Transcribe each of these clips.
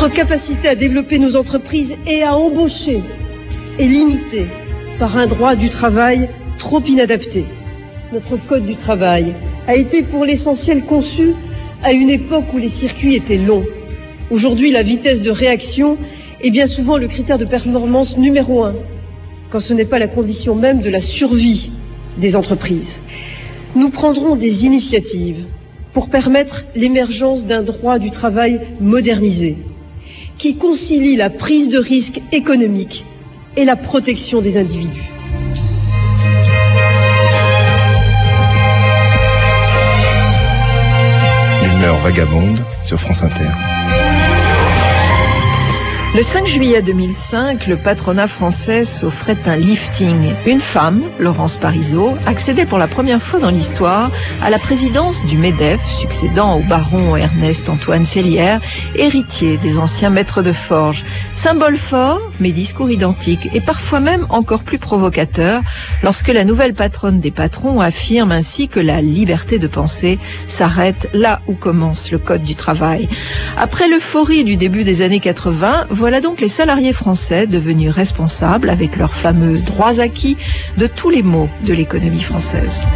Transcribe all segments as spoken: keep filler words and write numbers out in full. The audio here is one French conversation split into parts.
Notre capacité à développer nos entreprises et à embaucher est limitée par un droit du travail trop inadapté. Notre code du travail a été pour l'essentiel conçu à une époque où les circuits étaient longs. Aujourd'hui, la vitesse de réaction est bien souvent le critère de performance numéro un, quand ce n'est pas la condition même de la survie des entreprises. Nous prendrons des initiatives pour permettre l'émergence d'un droit du travail modernisé, qui concilie la prise de risque économique et la protection des individus. L'humeur vagabonde sur France Inter. Le cinq juillet deux mille cinq, le patronat français s'offrait un lifting. Une femme, Laurence Parisot, accédait pour la première fois dans l'histoire à la présidence du MEDEF, succédant au baron Ernest-Antoine Sellière, héritier des anciens maîtres de forge. Symbole fort, mais discours identique, et parfois même encore plus provocateur, lorsque la nouvelle patronne des patrons affirme ainsi que la liberté de penser s'arrête là où commence le code du travail. Après l'euphorie du début des années quatre-vingts, voilà donc les salariés français devenus responsables, avec leurs fameux droits acquis, de tous les maux de l'économie française.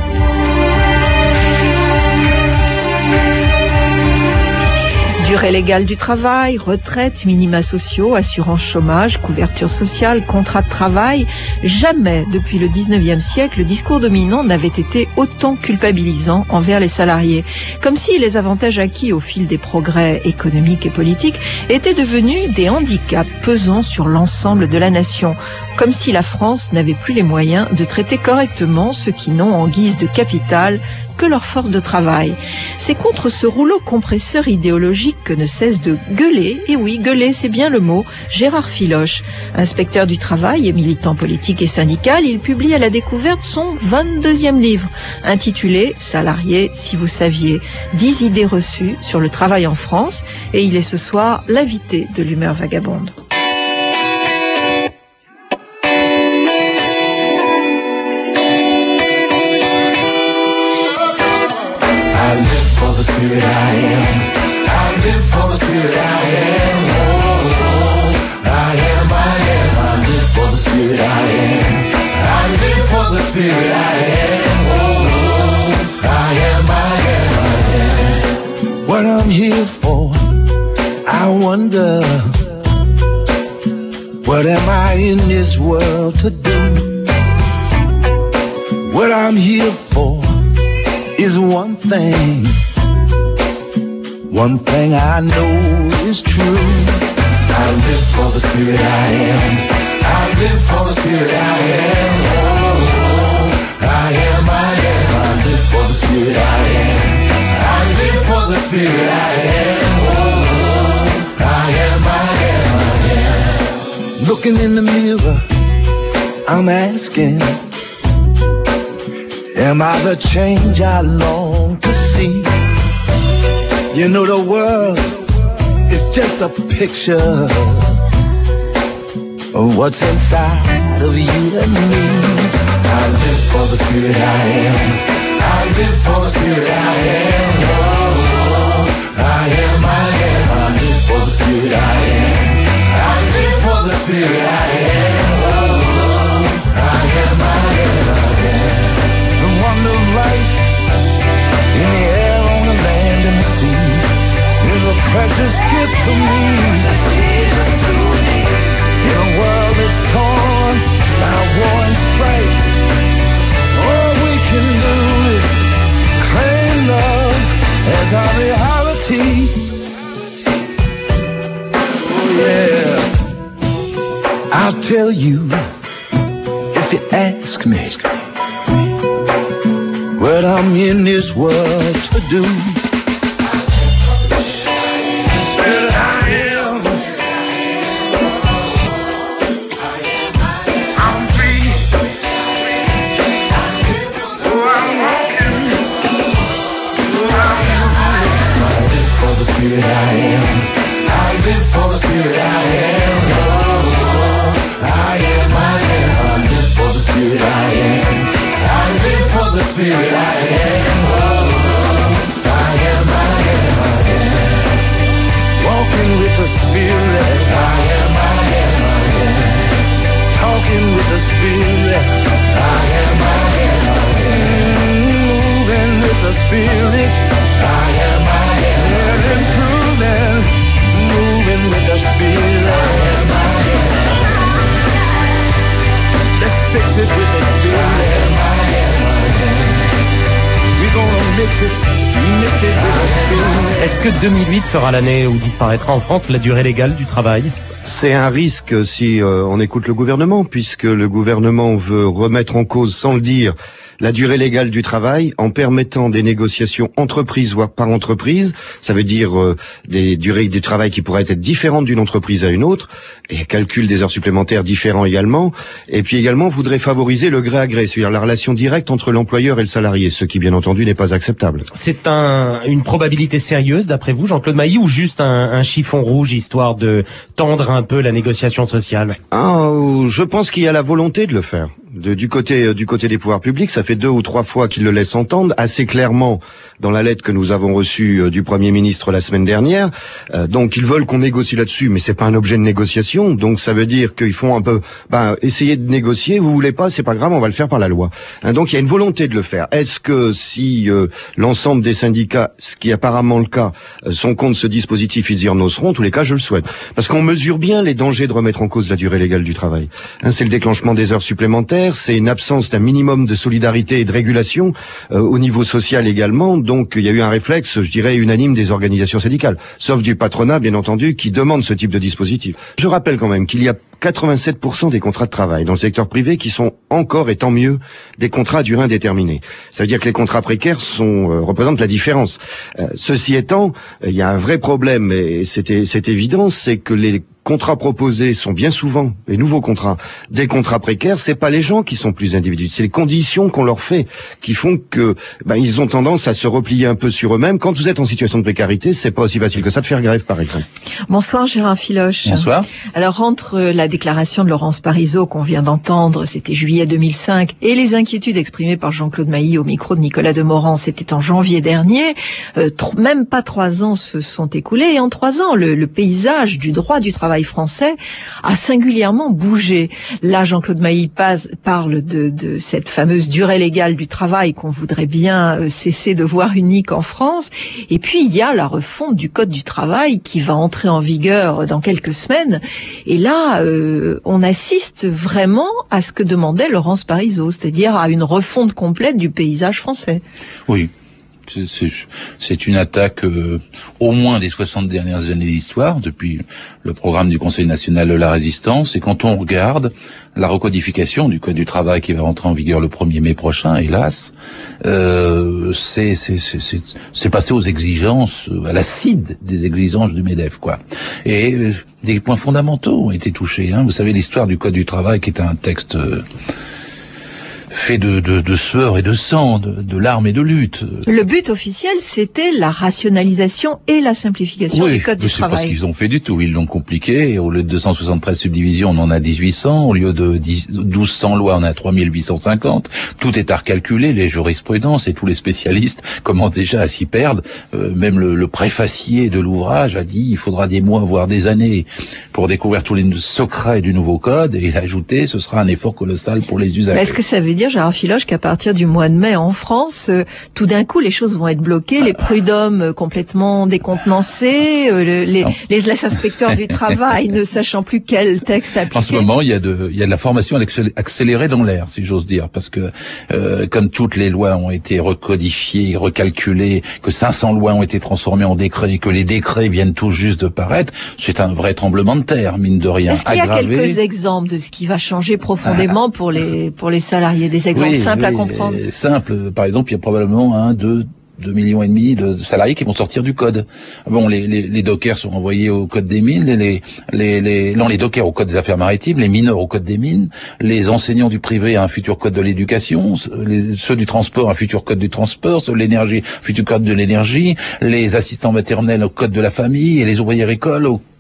Durée légale du travail, retraite, minima sociaux, assurance chômage, couverture sociale, contrat de travail. Jamais, depuis le dix-neuvième siècle, le discours dominant n'avait été autant culpabilisant envers les salariés. Comme si les avantages acquis au fil des progrès économiques et politiques étaient devenus des handicaps pesant sur l'ensemble de la nation. Comme si la France n'avait plus les moyens de traiter correctement ceux qui n'ont en guise de capital que leur force de travail. C'est contre ce rouleau compresseur idéologique que ne cesse de gueuler, et oui, gueuler, c'est bien le mot, Gérard Filoche. Inspecteur du travail et militant politique et syndical, il publie à la découverte son vingt-deuxième livre, intitulé « Salariés, si vous saviez », dix idées reçues sur le travail en France, et il est ce soir l'invité de l'humeur vagabonde. The spirit I am, I live for the spirit I am, oh, I am, I am, I live for the spirit I am, I live for the spirit I am, oh, I am, I am, I am. What I'm here for, I wonder, what am I in this world to do? What I'm here for is one thing. One thing I know is true. I live for the spirit I am. I live for the spirit I am. Oh, I am, I am. I live for the spirit I am. I live for the spirit I am. Oh, I am, I am, I am. Looking in the mirror, I'm asking, am I the change I long to see? You know the world is just a picture of what's inside of you and me. I live for the spirit I am. I live for the spirit I am. Oh, I am, I am. I live for the spirit I am. I live for the spirit I am. Oh, I am, I am, I am. The wonder of life in the air, on the land and the sea is a precious gift to me. In a world that's torn by war and strife, all we can do is claim love as our reality. Oh yeah, I'll tell you if you ask me what I'm in this world to do. Spirit I am, I live for the spirit I am, oh, I am, I am, I live for the spirit I am, I live for the spirit I am, oh, I am, I am, I am, walking with the spirit walking with the Spirit. I am, I am, I am. Moving with the Spirit. I am, I am, I am. Improving, moving with the Spirit. I am, I am, I am. Let's fix it with the Spirit. I am, I am, I am. We're gonna mix it, mix it with the Spirit. Est-ce que deux mille huit sera l'année où disparaîtra en France la durée légale du travail ? C'est un risque si euh, on écoute le gouvernement, puisque le gouvernement veut remettre en cause, sans le dire, la durée légale du travail en permettant des négociations entreprise voire par entreprise. Ça veut dire euh, des durées du travail qui pourraient être différentes d'une entreprise à une autre, et calcul des heures supplémentaires différents également. Et puis également, on voudrait favoriser le gré à gré, c'est-à-dire la relation directe entre l'employeur et le salarié, ce qui bien entendu n'est pas acceptable. C'est un, une probabilité sérieuse d'après vous, Jean-Claude Mailly, ou juste un, un chiffon rouge histoire de tendre un peu la négociation sociale ? Ah, je pense qu'il y a la volonté de le faire. De, du côté du côté des pouvoirs publics, ça fait deux ou trois fois qu'ils le laissent entendre assez clairement dans la lettre que nous avons reçue euh, du Premier ministre la semaine dernière. Euh, donc ils veulent qu'on négocie là-dessus, mais c'est pas un objet de négociation. Donc ça veut dire qu'ils font un peu, ben essayer de négocier. Vous voulez pas, c'est pas grave, on va le faire par la loi. Hein, donc il y a une volonté de le faire. Est-ce que si euh, l'ensemble des syndicats, ce qui est apparemment le cas, euh, sont contre ce dispositif, ils y renonceront. En tous les cas, je le souhaite, parce qu'on mesure bien les dangers de remettre en cause la durée légale du travail. Hein, c'est le déclenchement des heures supplémentaires. C'est une absence d'un minimum de solidarité et de régulation euh, au niveau social également. Donc il y a eu un réflexe, je dirais, unanime des organisations syndicales, sauf du patronat, bien entendu, qui demande ce type de dispositif. Je rappelle quand même qu'il y a quatre-vingt-sept pour cent des contrats de travail dans le secteur privé qui sont encore, et tant mieux, des contrats à durée indéterminée. Ça veut dire que les contrats précaires sont euh, représentent la différence. Euh, ceci étant, il y a un vrai problème, et c'est, c'est évident, c'est que les contrats proposés sont bien souvent, les nouveaux contrats, des contrats précaires. C'est pas les gens qui sont plus individuels, c'est les conditions qu'on leur fait qui font que ben ils ont tendance à se replier un peu sur eux-mêmes. Quand vous êtes en situation de précarité, c'est pas aussi facile que ça de faire grève, par exemple. Bonsoir Gérard Filoche. Bonsoir. Alors entre la déclaration de Laurence Parisot qu'on vient d'entendre, c'était juillet deux mille cinq, et les inquiétudes exprimées par Jean-Claude Mailly au micro de Nicolas Demorand, c'était en janvier dernier, euh, tr- même pas trois ans se sont écoulés, et en trois ans, le, le paysage du droit du travail français a singulièrement bougé. Là, Jean-Claude Mailly Paz parle de, de cette fameuse durée légale du travail qu'on voudrait bien cesser de voir unique en France. Et puis, il y a la refonte du Code du travail qui va entrer en vigueur dans quelques semaines. Et là, euh, on assiste vraiment à ce que demandait Laurence Parisot, c'est-à-dire à une refonte complète du paysage français. Oui. C'est, c'est, c'est une attaque euh, au moins des soixante dernières années d'histoire, depuis le programme du Conseil national de la résistance. Et quand on regarde la recodification du Code du travail qui va rentrer en vigueur le premier mai prochain, hélas, euh, c'est, c'est, c'est, c'est, c'est passé aux exigences, à l'acide des exigences du MEDEF, quoi. Et euh, des points fondamentaux ont été touchés. Hein. Vous savez, l'histoire du Code du travail, qui est un texte... Euh, fait de, de, de sueur et de sang, de, de larmes et de lutte. Le but officiel, c'était la rationalisation et la simplification oui, du Code du c'est travail. C'est pas ce qu'ils ont fait du tout. Ils l'ont compliqué. Et au lieu de deux cent soixante-treize subdivisions, on en a mille huit cents. Au lieu de douze cents lois, on a trois mille huit cent cinquante. Tout est à recalculer. Les jurisprudences et tous les spécialistes commencent déjà à s'y perdre. Euh, même le, le préfacier de l'ouvrage a dit il faudra des mois, voire des années pour découvrir tous les secrets du nouveau code. Et il a ajouté ce sera un effort colossal pour les usagers. Est-ce que ça veut dire, Gérard Filoche, qu'à partir du mois de mai en France, euh, tout d'un coup les choses vont être bloquées, les prud'hommes euh, complètement décontenancés, euh, le, les, les, les inspecteurs du travail ne sachant plus quel texte appliquer? En ce moment, il y a de, il y a de la formation accélérée dans l'air, si j'ose dire, parce que euh, comme toutes les lois ont été recodifiées, recalculées, que cinq cents lois ont été transformées en décrets, que les décrets viennent tout juste de paraître, c'est un vrai tremblement de terre, mine de rien. Est-ce qu'il y a aggravé. quelques exemples de ce qui va changer profondément ah. pour les pour les salariés, des exemples oui, simple oui, à comprendre. Simple, par exemple, il y a probablement un, deux, deux millions et demi de salariés qui vont sortir du code. Bon, les, les, les dockers sont envoyés au code des mines, les, les, les, non, les dockers au code des affaires maritimes, les mineurs au code des mines, les enseignants du privé à un futur code de l'éducation, les, ceux du transport à un futur code du transport, ceux de l'énergie, futur code de l'énergie, les assistants maternels au code de la famille et les ouvriers agricoles au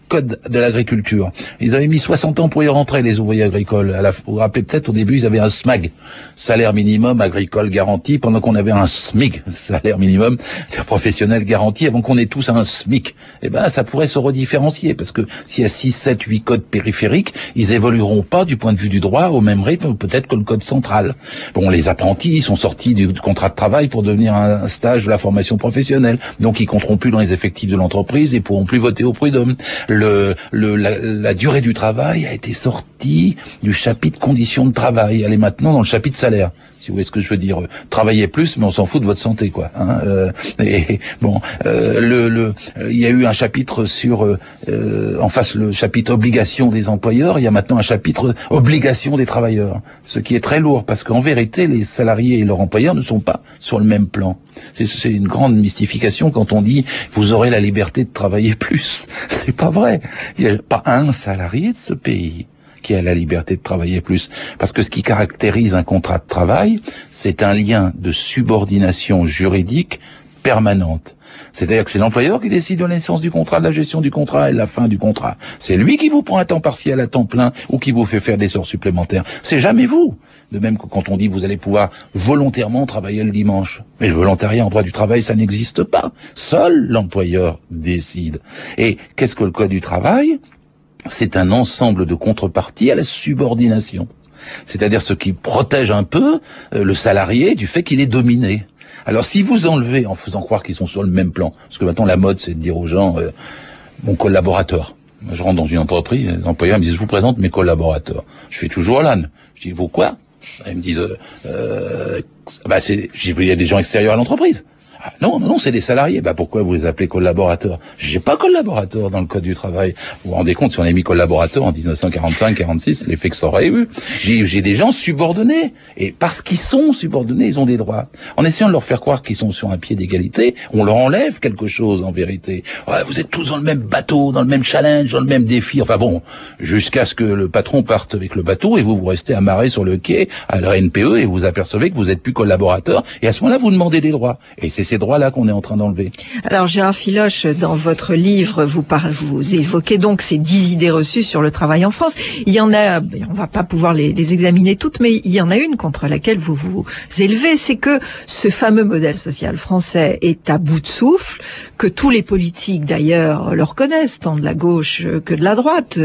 code de l'agriculture. Ils avaient mis soixante ans pour y rentrer, les ouvriers agricoles. À la, vous vous rappelez peut-être, au début, ils avaient un S M A G, salaire minimum agricole garanti, pendant qu'on avait un S M I G, salaire minimum professionnel garanti, avant qu'on ait tous un S M I C. Eh ben, ça pourrait se redifférencier, parce que s'il y a six, sept, huit codes périphériques, ils évolueront pas du point de vue du droit au même rythme, peut-être que le code central. Bon, les apprentis sont sortis du contrat de travail pour devenir un stage de la formation professionnelle. Donc, ils compteront plus dans les effectifs de l'entreprise et pourront plus voter au prud'homme. Le, le, la, la durée du travail a été sortie du chapitre conditions de travail. Elle est maintenant dans le chapitre salaire. Si vous voyez ce que je veux dire, travaillez plus, mais on s'en fout de votre santé, quoi. Hein, euh, et bon, euh, le, le, il y a eu un chapitre sur, euh, en face le chapitre obligation des employeurs. Il y a maintenant un chapitre obligation des travailleurs, ce qui est très lourd parce qu'en vérité, les salariés et leurs employeurs ne sont pas sur le même plan. C'est, c'est une grande mystification quand on dit vous aurez la liberté de travailler plus. C'est pas vrai. Il n'y a pas un salarié de ce pays qui a la liberté de travailler plus. Parce que ce qui caractérise un contrat de travail, c'est un lien de subordination juridique permanente. C'est-à-dire que c'est l'employeur qui décide de la naissance du contrat, de la gestion du contrat et de la fin du contrat. C'est lui qui vous prend à temps partiel, à temps plein, ou qui vous fait faire des heures supplémentaires. C'est jamais vous. De même que quand on dit vous allez pouvoir volontairement travailler le dimanche. Mais le volontariat en droit du travail, ça n'existe pas. Seul l'employeur décide. Et qu'est-ce que le Code du travail ? C'est un ensemble de contreparties à la subordination. C'est-à-dire ce qui protège un peu euh, le salarié du fait qu'il est dominé. Alors si vous enlevez en faisant croire qu'ils sont sur le même plan, parce que maintenant la mode c'est de dire aux gens euh, mon collaborateur. Moi, je rentre dans une entreprise, les employeurs me disent je vous présente mes collaborateurs. Je fais toujours l'âne. Je dis vous quoi ? Ils me disent euh, euh, bah c'est il y a des gens extérieurs à l'entreprise. Ah, non, non, non, c'est des salariés. Bah pourquoi vous les appelez collaborateurs ? J'ai pas collaborateur dans le Code du travail. Vous vous rendez compte, si on a mis collaborateur en dix-neuf cent quarante-cinq quarante-six, l'effet que ça aurait eu. J'ai, j'ai des gens subordonnés. Et parce qu'ils sont subordonnés, ils ont des droits. En essayant de leur faire croire qu'ils sont sur un pied d'égalité, on leur enlève quelque chose en vérité. Ouais, vous êtes tous dans le même bateau, dans le même challenge, dans le même défi. Enfin bon, jusqu'à ce que le patron parte avec le bateau et vous, vous restez amarré sur le quai à la N P E et vous apercevez que vous êtes plus collaborateur. Et à ce moment-là, vous demandez des droits. Et c'est ces droits-là qu'on est en train d'enlever. Alors Gérard Filoche, dans votre livre, vous parlez, vous évoquez donc ces dix idées reçues sur le travail en France. Il y en a, on va pas pouvoir les, les examiner toutes, mais il y en a une contre laquelle vous vous élevez, c'est que ce fameux modèle social français est à bout de souffle, que tous les politiques d'ailleurs le reconnaissent, tant de la gauche que de la droite,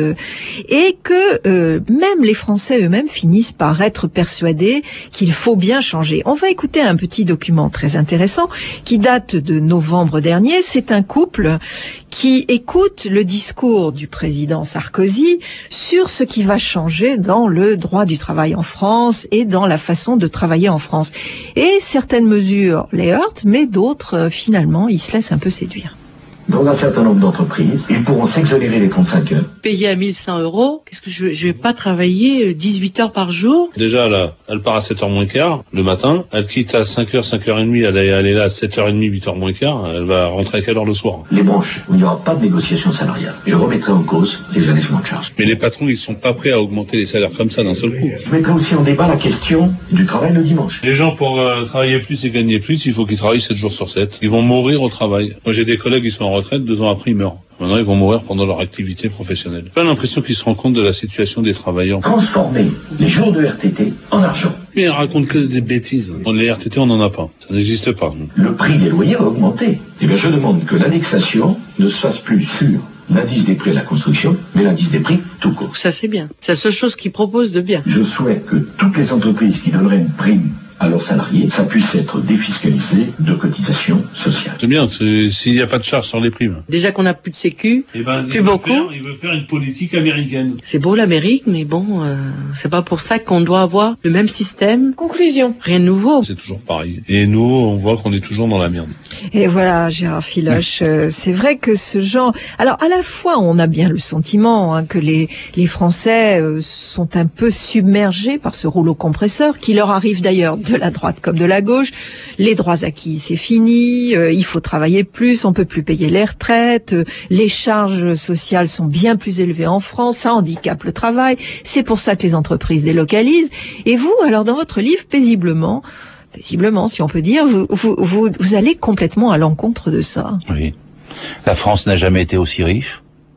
et que euh, même les Français eux-mêmes finissent par être persuadés qu'il faut bien changer. On va écouter un petit document très intéressant qui date de novembre dernier. C'est un couple qui écoute le discours du président Sarkozy sur ce qui va changer dans le droit du travail en France et dans la façon de travailler en France. Et certaines mesures les heurtent, mais d'autres, finalement, ils se laissent un peu séduire. Dans un certain nombre d'entreprises, ils pourront s'exonérer les trente-cinq heures. Payé à mille cent euros, qu'est-ce que je, je vais pas travailler dix-huit heures par jour? Déjà, là, elle part à sept heures moins quart le matin, elle quitte à cinq heures, cinq heures trente, elle est, elle est là à sept heures trente, huit heures moins quart, elle va rentrer à quelle heure le soir? Les branches où il n'y aura pas de négociation salariale. Je remettrai en cause les allégements de charges. Mais les patrons, ils sont pas prêts à augmenter les salaires comme ça d'un seul coup. Je mettrai aussi en débat la question du travail le dimanche. Les gens, pour euh, travailler plus et gagner plus, il faut qu'ils travaillent sept jours sur sept. Ils vont mourir au travail. Moi, j'ai des collègues qui sont en retraite, deux ans après, ils meurent. Maintenant, ils vont mourir pendant leur activité professionnelle. J'ai pas l'impression qu'ils se rendent compte de la situation des travailleurs. Transformer les jours de R T T en argent. Mais ils racontent que des bêtises. Les R T T, on n'en a pas. Ça n'existe pas. Le prix des loyers va augmenter. Eh bien, je demande que l'indexation ne se fasse plus sur l'indice des prix à la construction, mais l'indice des prix tout court. Ça, c'est bien. C'est la seule chose qu'ils proposent de bien. Je souhaite que toutes les entreprises qui donneraient une prime à leurs salariés, ça puisse être défiscalisé de cotisations sociales. C'est bien, c'est, s'il n'y a pas de charge sur les primes. Déjà qu'on n'a plus de sécu, eh ben, plus il beaucoup. Faire, il veut faire une politique américaine. C'est beau l'Amérique, mais bon, euh, c'est pas pour ça qu'on doit avoir le même système. Conclusion. Rien de nouveau. C'est toujours pareil. Et nous, on voit qu'on est toujours dans la merde. Et voilà, Gérard Filoche, euh, c'est vrai que ce genre... Alors, à la fois, on a bien le sentiment hein, que les, les Français euh, sont un peu submergés par ce rouleau compresseur, qui leur arrive d'ailleurs de la droite comme de la gauche. Les droits acquis, c'est fini, euh, il faut travailler plus, on peut plus payer les retraites, euh, les charges sociales sont bien plus élevées en France, ça handicape le travail, c'est pour ça que les entreprises délocalisent. Et vous, alors dans votre livre, paisiblement, paisiblement si on peut dire, vous, vous, vous, vous allez complètement à l'encontre de ça. Oui. La France n'a jamais été aussi riche.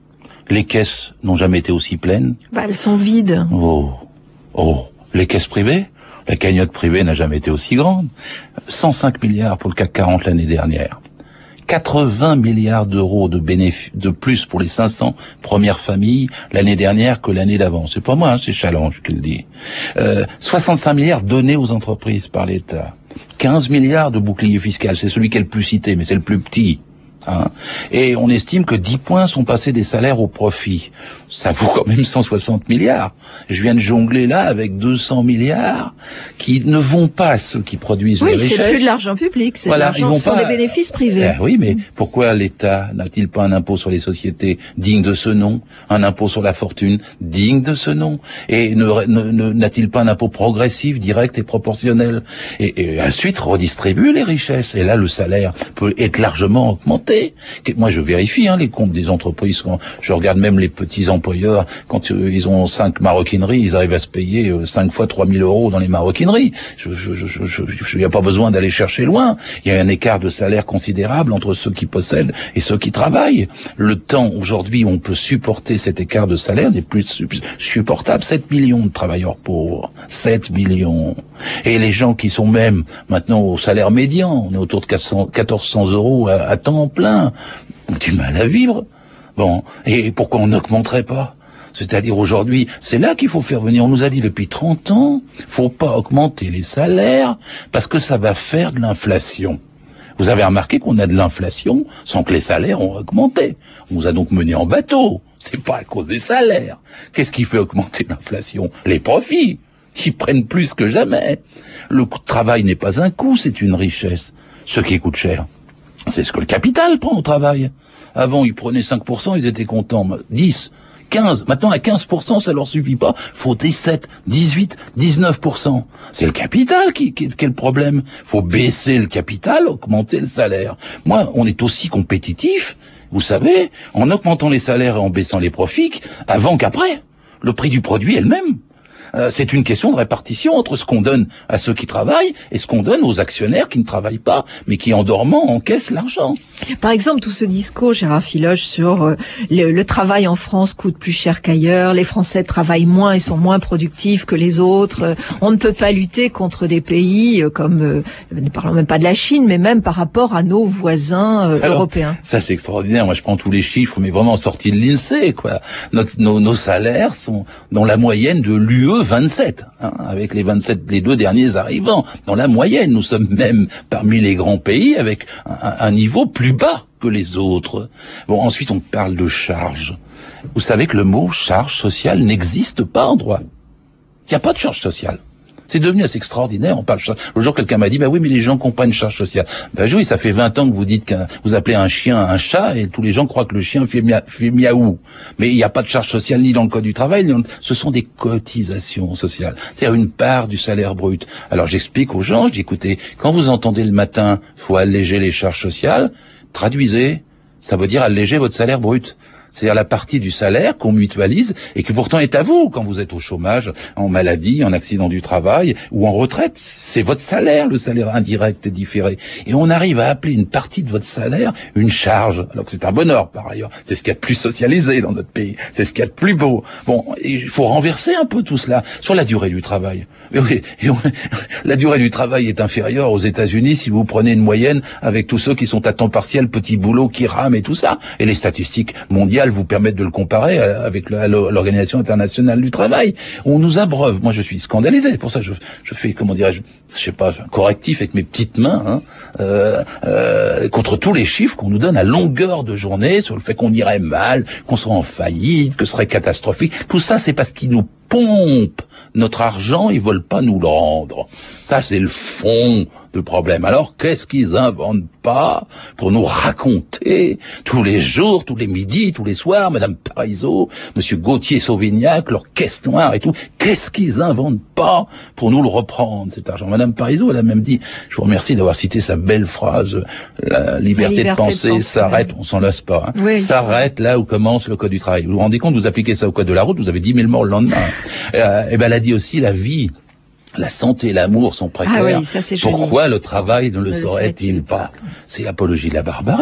Les caisses n'ont jamais été aussi pleines. Bah, elles sont vides. Oh, oh, les caisses privées, la cagnotte privée n'a jamais été aussi grande. cent cinq milliards pour le C A C quarante l'année dernière. quatre-vingts milliards d'euros de bénéfices de plus pour les cinq cents premières familles l'année dernière que l'année d'avant. C'est pas moi, hein, c'est Challenge qui le dit. Euh, soixante-cinq milliards donnés aux entreprises par l'État. quinze milliards de bouclier fiscal, c'est celui qui est le plus cité, mais c'est le plus petit. Hein. Et on estime que dix points sont passés des salaires au profit. Ça vaut quand même cent soixante milliards. Je viens de jongler là avec deux cents milliards qui ne vont pas à ceux qui produisent oui, les richesses. Oui, c'est plus de l'argent public, c'est voilà, de l'argent sur pas... des bénéfices privés. Eh oui, mais pourquoi l'État n'a-t-il pas un impôt sur les sociétés digne de ce nom, un impôt sur la fortune digne de ce nom, et ne, ne, ne, n'a-t-il pas un impôt progressif, direct et proportionnel, et, et ensuite redistribue les richesses. Et là, le salaire peut être largement augmenté. Moi, je vérifie hein, les comptes des entreprises. Quand je regarde même les petits employeurs, quand euh, ils ont cinq maroquineries, ils arrivent à se payer euh, cinq fois trois mille euros dans les maroquineries. Je, je, je, je, je, je, il n'y a pas besoin d'aller chercher loin. Il y a un écart de salaire considérable entre ceux qui possèdent et ceux qui travaillent. Le temps aujourd'hui où on peut supporter cet écart de salaire n'est plus supportable. sept millions de travailleurs pauvres. sept millions. Et les gens qui sont même maintenant au salaire médian, on est autour de quatorze cents euros à, à temps plein, ont du mal à vivre. Bon, et pourquoi on n'augmenterait pas ? C'est-à-dire aujourd'hui, c'est là qu'il faut faire venir. On nous a dit depuis trente ans, faut pas augmenter les salaires parce que ça va faire de l'inflation. Vous avez remarqué qu'on a de l'inflation sans que les salaires ont augmenté. On nous a donc mené en bateau. C'est pas à cause des salaires. Qu'est-ce qui fait augmenter l'inflation ? Les profits, qui prennent plus que jamais. Le travail n'est pas un coût, c'est une richesse. Ce qui coûte cher, c'est ce que le capital prend au travail. Avant, ils prenaient cinq pour cent, ils étaient contents. dix, quinze. Maintenant, à quinze pour cent, ça leur suffit pas. Faut dix-sept, dix-huit, dix-neuf pour cent. C'est le capital qui, qui, qui est le problème. Faut baisser le capital, augmenter le salaire. Moi, on est aussi compétitif, vous savez, en augmentant les salaires et en baissant les profits, avant qu'après. Le prix du produit est le même. Euh, c'est une question de répartition entre ce qu'on donne à ceux qui travaillent et ce qu'on donne aux actionnaires qui ne travaillent pas, mais qui en dormant encaissent l'argent. Par exemple, tout ce discours, Gérard Filoche, sur euh, le, le travail en France coûte plus cher qu'ailleurs, les Français travaillent moins et sont moins productifs que les autres, euh, on ne peut pas lutter contre des pays euh, comme, euh, ne parlons même pas de la Chine, mais même par rapport à nos voisins euh, Alors, européens. Ça, c'est extraordinaire. Moi, je prends tous les chiffres, mais vraiment sortis de l'INSEE, quoi. Notre, nos, nos salaires sont dans la moyenne de l'U E vingt-sept, hein, avec les vingt-sept, les deux derniers arrivants. Dans la moyenne, nous sommes même parmi les grands pays avec un, un niveau plus bas que les autres. Bon, ensuite, on parle de charge. Vous savez que le mot charge sociale n'existe pas en droit. Il n'y a pas de charge sociale. C'est devenu assez extraordinaire. On parle. Le jour, quelqu'un m'a dit, bah oui, mais les gens qui n'ont pas une charge sociale. Bah oui, ça fait vingt ans que vous dites que vous appelez un chien un chat et tous les gens croient que le chien fait, mia, fait miaou. Mais il n'y a pas de charge sociale ni dans le code du travail. Ni dans... Ce sont des cotisations sociales. C'est-à-dire une part du salaire brut. Alors j'explique aux gens, je dis, écoutez, quand vous entendez le matin, faut alléger les charges sociales, traduisez, ça veut dire alléger votre salaire brut. C'est-à-dire la partie du salaire qu'on mutualise et qui pourtant est à vous quand vous êtes au chômage, en maladie, en accident du travail ou en retraite. C'est votre salaire, le salaire indirect et différé. Et on arrive à appeler une partie de votre salaire une charge, alors que c'est un bonheur par ailleurs. C'est ce qu'il y a de plus socialisé dans notre pays. C'est ce qu'il y a de plus beau. Bon, il faut renverser un peu tout cela sur la durée du travail. Et oui, et on, la durée du travail est inférieure aux États-Unis si vous prenez une moyenne avec tous ceux qui sont à temps partiel, petit boulot, qui rament et tout ça. Et les statistiques mondiales vous permettent de le comparer avec l'Organisation internationale du travail. On nous abreuve. Moi, je suis scandalisé. C'est pour ça que je, je fais, comment dirais-je, je sais pas, un correctif avec mes petites mains, hein, euh, euh, contre tous les chiffres qu'on nous donne à longueur de journée sur le fait qu'on irait mal, qu'on serait en faillite, que ce serait catastrophique. Tout ça, c'est parce qu'ils nous pompent notre argent, ils veulent pas nous le rendre. Ça, c'est le fond du problème. Alors, qu'est-ce qu'ils inventent pas pour nous raconter tous les jours, tous les midis, tous les soirs, Madame Parizeau, Monsieur Gauthier-Sauvignac, leur caisse noire et tout, qu'est-ce qu'ils inventent pas pour nous le reprendre, cet argent? Madame Parizeau, elle a même dit, je vous remercie d'avoir cité sa belle phrase, la liberté, la liberté de penser, de penser s'arrête, oui. On s'en lasse pas, hein. Oui. S'arrête là où commence le code du travail. Vous vous rendez compte, vous appliquez ça au code de la route, vous avez dix mille morts le lendemain. euh, et ben, elle a dit aussi, la vie, la santé et l'amour sont précaires. Ah oui, ça, c'est Pourquoi joli. Le travail ne le, ne saurait-il pas? C'est l'apologie de la barbarie.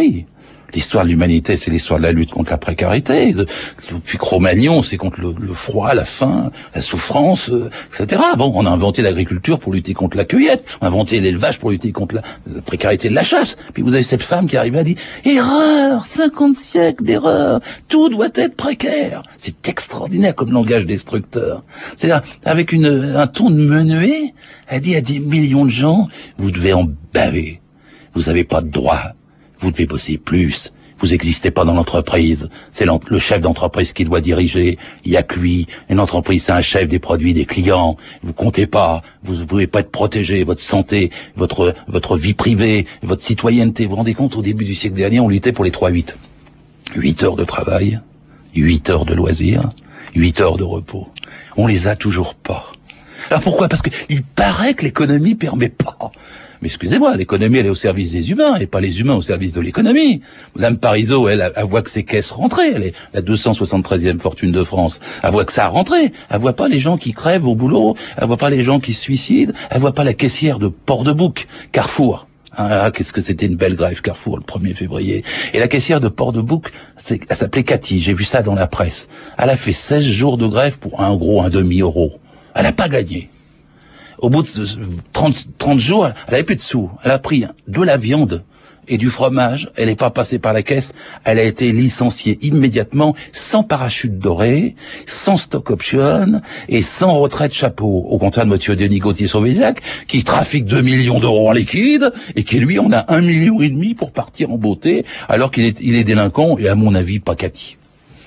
L'histoire de l'humanité, c'est l'histoire de la lutte contre la précarité. Depuis Cro-Magnon, c'est contre le, le froid, la faim, la souffrance, euh, et cetera. Bon, on a inventé l'agriculture pour lutter contre la cueillette. On a inventé l'élevage pour lutter contre la, la précarité de la chasse. Puis vous avez cette femme qui arrive à dire « Erreur, cinquante siècles d'erreur, tout doit être précaire ». C'est extraordinaire comme langage destructeur. C'est-à-dire, avec une, un ton de menuet, elle dit à des millions de gens « Vous devez en baver, vous n'avez pas de droit ». Vous devez bosser plus. Vous n'existez pas dans l'entreprise. C'est le chef d'entreprise qui doit diriger. Il y a que lui. Une entreprise, c'est un chef des produits, des clients. Vous comptez pas. Vous ne pouvez pas être protégé. Votre santé, votre votre vie privée, votre citoyenneté. Vous vous rendez compte, au début du siècle dernier, on luttait pour les trois huit. huit heures de travail, huit heures de loisirs, huit heures de repos. On les a toujours pas. Alors pourquoi? Parce que il paraît que l'économie permet pas. Mais excusez-moi, l'économie, elle est au service des humains, et pas les humains au service de l'économie. Madame Parizeau, elle, elle voit que ses caisses rentraient, elle est la deux cent soixante-treizième fortune de France. Elle voit que ça a rentré. Elle voit pas les gens qui crèvent au boulot, elle voit pas les gens qui se suicident, elle voit pas la caissière de Port-de-Bouc, Carrefour. Ah, qu'est-ce que c'était une belle grève, Carrefour, le premier février. Et la caissière de Port-de-Bouc, c'est, elle s'appelait Cathy, j'ai vu ça dans la presse. Elle a fait seize jours de grève pour un gros, un demi-euro. Elle a pas gagné. Au bout de trente, trente jours, elle avait plus de sous. Elle a pris de la viande et du fromage. Elle n'est pas passée par la caisse. Elle a été licenciée immédiatement, sans parachute doré, sans stock option et sans retraite chapeau. Au contraire de monsieur Denis Gauthier-Sauvéziac, qui trafique deux millions d'euros en liquide et qui, lui, en a un million et demi pour partir en beauté, alors qu'il est, il est délinquant et, à mon avis, pas Cathy.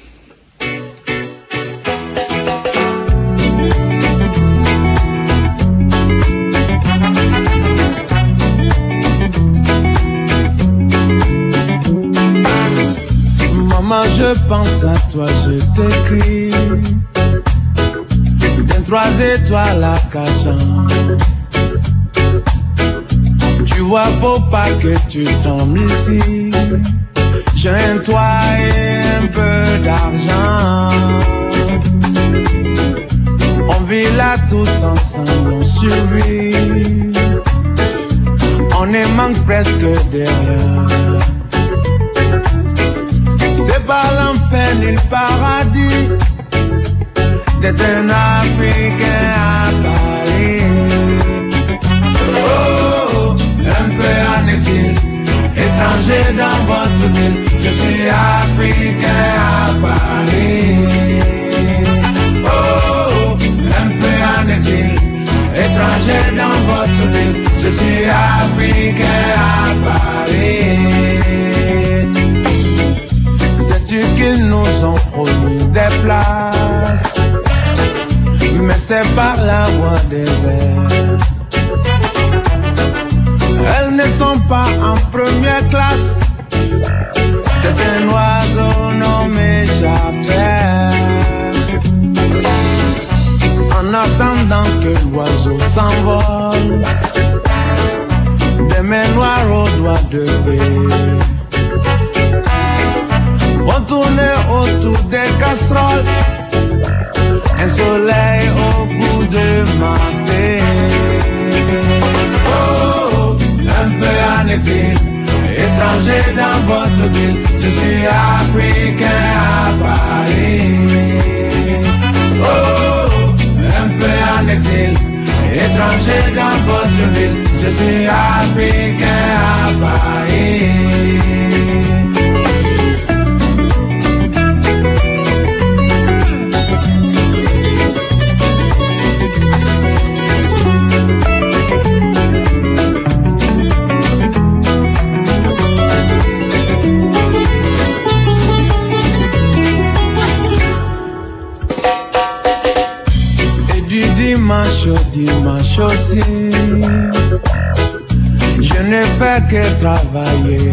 Maman, je pense à toi, je t'écris d'un trois étoiles à Cachan. Tu vois, faut pas que tu tombes ici. J'ai un toit et un peu d'argent. On vit là tous ensemble, on survit. On est manque presque de rien. C'est pas l'enfer ni le paradis d'être un Africain à Paris. Oh, un peu en exil, étranger dans votre ville. Je suis Africain à Paris. Oh, un peu en exil, étranger dans votre ville. Je suis Africain à Paris. Sais-tu qu'ils nous ont promis des places, mais c'est par la voie des airs. Elles ne sont pas en première classe. C'est un oiseau nommé Japet. En attendant que l'oiseau s'envole, des mains noires aux doigts de fée vont tourner autour des casseroles, un soleil au bout de ma fée. Oh, un peu en exil, étranger dans votre ville. Je suis Africain à Paris. Oh, un peu en exil, étranger dans votre ville. Je suis Africain à Paris. Dimanche au dimanche aussi, je ne fais que travailler.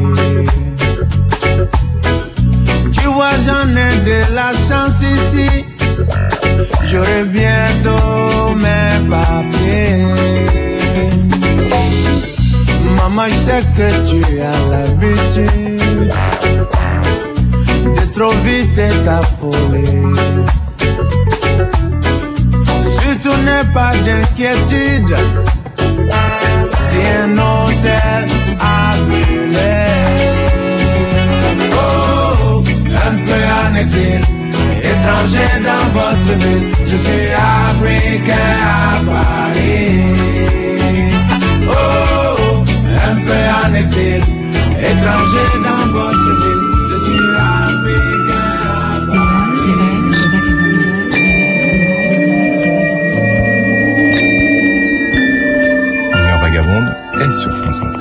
Tu vois, j'en ai de la chance ici. J'aurai bientôt mes papiers. Maman, je sais que tu as l'habitude de trop vite t'affoler. Surtout n'aie pas d'inquiétude si un hôtel a brûlé. exil, étranger dans votre ville. Je suis africain à Paris. Oh, oh, un peu en exil, étranger dans votre ville. Je suis africain à Paris. L'Union vagabonde est sur France Inter.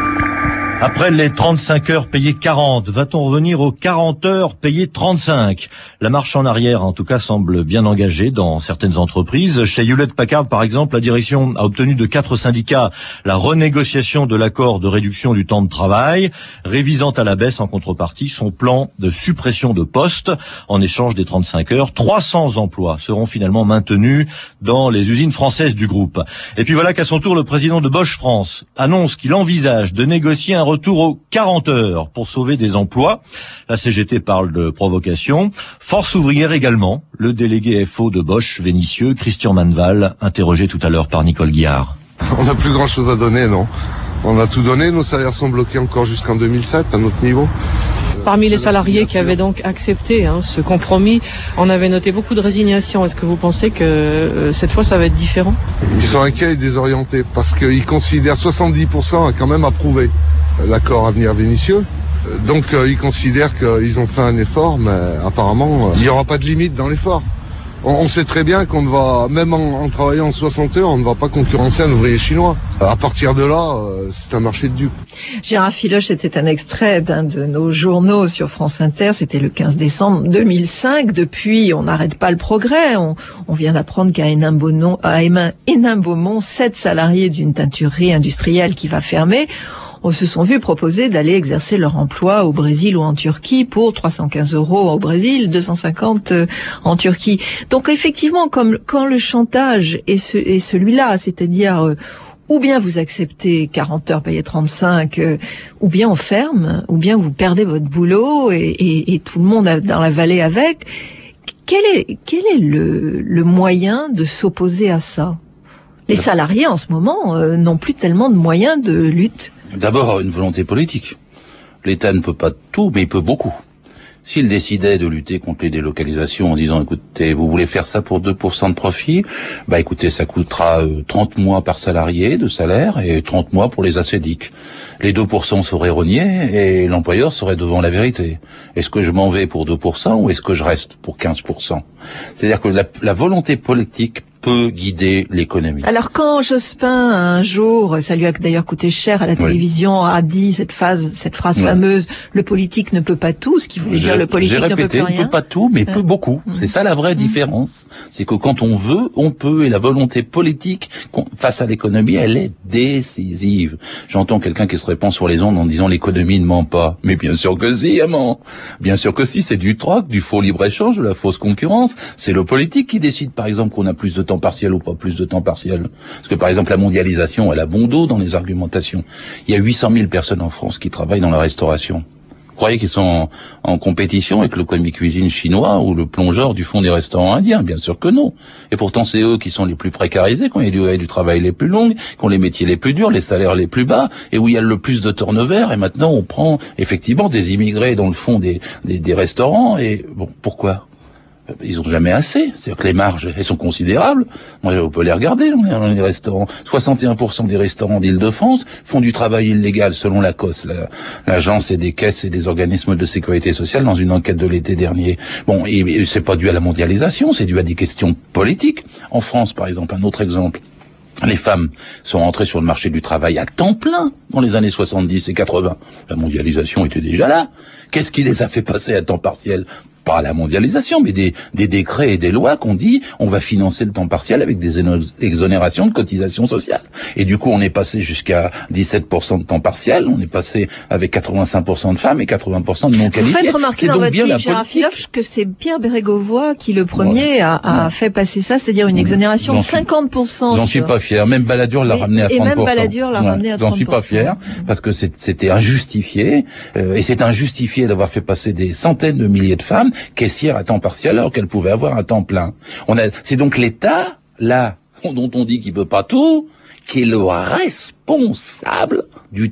Après les trente-cinq heures payées quarante, va-t-on revenir aux quarante heures payées trente-cinq? La marche en arrière, en tout cas, semble bien engagée dans certaines entreprises. Chez Hewlett-Packard, par exemple, la direction a obtenu de quatre syndicats la renégociation de l'accord de réduction du temps de travail, révisant à la baisse en contrepartie son plan de suppression de postes. En échange des trente-cinq heures, trois cents emplois seront finalement maintenus dans les usines françaises du groupe. Et puis voilà qu'à son tour, le président de Bosch France annonce qu'il envisage de négocier un retour aux quarante heures pour sauver des emplois. La C G T parle de provocation. Force ouvrière également. Le délégué F O de Bosch, Vénissieux, Christian Manval, interrogé tout à l'heure par Nicole Guillard. On n'a plus grand chose à donner, non. On a tout donné, nos salaires sont bloqués encore jusqu'en deux mille sept à notre niveau. Parmi les salariés qui avaient donc accepté hein, ce compromis, on avait noté beaucoup de résignation. Est-ce que vous pensez que euh, cette fois ça va être différent? Ils sont inquiets et désorientés parce qu'ils considèrent soixante-dix pour cent a quand même approuvé l'accord Avenir Vénissieux. Donc euh, ils considèrent qu'ils ont fait un effort, mais apparemment euh, il n'y aura pas de limite dans l'effort. On, on sait très bien qu'on ne va, même en, en travaillant en soixante heures, on ne va pas concurrencer un ouvrier chinois. À partir de là, euh, c'est un marché de dupes. Gérard Filoche, c'était un extrait d'un de nos journaux sur France Inter. C'était le quinze décembre deux mille cinq. Depuis, on n'arrête pas le progrès. On, on vient d'apprendre qu'à Hénin-Beaumont, à Hénin-Beaumont, sept salariés d'une teinturerie industrielle qui va fermer, on se sont vus proposer d'aller exercer leur emploi au Brésil ou en Turquie pour trois cent quinze euros au Brésil, deux cent cinquante en Turquie. Donc effectivement, comme quand le chantage est, ce, est celui-là, c'est-à-dire euh, ou bien vous acceptez quarante heures payées trente-cinq, euh, ou bien on ferme, ou bien vous perdez votre boulot et, et, et tout le monde a, dans la vallée avec. Quel est, quel est le, le moyen de s'opposer à ça? Les salariés en ce moment euh, n'ont plus tellement de moyens de lutte. D'abord, une volonté politique. L'État ne peut pas tout, mais il peut beaucoup. S'il décidait de lutter contre les délocalisations en disant, écoutez, vous voulez faire ça pour deux pour cent de profit, bah écoutez, ça coûtera euh, trente mois par salarié de salaire et trente mois pour les assédiques. Les deux pour cent seraient rognés et l'employeur serait devant la vérité. Est-ce que je m'en vais pour deux pour cent ou est-ce que je reste pour quinze pour cent? C'est-à-dire que la, la volonté politique peut guider l'économie. Alors quand Jospin un jour, ça lui a d'ailleurs coûté cher à la télévision, oui. a dit cette phrase, cette phrase ouais. fameuse, le politique ne peut pas tout, ce qui voulait dire le politique répété, ne peut plus rien. Ne peut pas tout, mais ouais. peut beaucoup. Mmh. C'est ça la vraie mmh. différence. C'est que quand on veut, on peut, et la volonté politique face à l'économie, elle est décisive. J'entends quelqu'un qui se répand sur les ondes en disant l'économie ne ment pas. Mais bien sûr que si, elle ment. Bien sûr que si, c'est du troc, du faux libre-échange, de la fausse concurrence. C'est le politique qui décide, par exemple, qu'on a plus de temps partiel ou pas plus de temps partiel. Parce que par exemple la mondialisation, elle a bon dos dans les argumentations. Il y a huit cent mille personnes en France qui travaillent dans la restauration. Vous croyez qu'ils sont en, en compétition avec le commis cuisine chinois ou le plongeur du fond des restaurants indiens? Bien sûr que non. Et pourtant c'est eux qui sont les plus précarisés, qui ont les durées du travail les plus longues, qui ont les métiers les plus durs, les salaires les plus bas, et où il y a le plus de turnover. Et maintenant on prend effectivement des immigrés dans le fond des, des, des restaurants. Et bon, pourquoi? Ils ont jamais assez. C'est-à-dire que les marges, elles sont considérables. Moi, on peut les regarder dans les restaurants. soixante et un pour cent des restaurants d'Île-de-France font du travail illégal, selon l'A C O S, l'agence et des caisses et des organismes de sécurité sociale, dans une enquête de l'été dernier. Bon, et, et c'est pas dû à la mondialisation, c'est dû à des questions politiques. En France, par exemple, un autre exemple. Les femmes sont rentrées sur le marché du travail à temps plein dans les années soixante-dix et quatre-vingts. La mondialisation était déjà là. Qu'est-ce qui les a fait passer à temps partiel? Pas la mondialisation, mais des, des décrets et des lois qu'on dit on va financer le temps partiel avec des exonérations de cotisations sociales. Et du coup, on est passé jusqu'à dix-sept pour cent de temps partiel, on est passé avec quatre-vingt-cinq pour cent de femmes et quatre-vingts pour cent de non qualifiés. Vous faites remarquer dans votre livre, Gérard Filoche, que c'est Pierre Bérégovoy qui, le premier, ouais. a, a ouais. fait passer ça, c'est-à-dire une exonération de cinquante pour cent. J'en suis pas fier. Même Balladur l'a ramené à trente pour cent. Et même Balladur l'a ouais. ramené à trente pour cent. J'en suis pas fier, parce que c'était injustifié, euh, et c'est injustifié d'avoir fait passer des centaines de milliers de femmes caissières à temps partiel alors qu'elles pouvaient avoir un temps plein. On a, c'est donc l'État, là, dont on dit qu'il veut pas tout, qui est le responsable du temps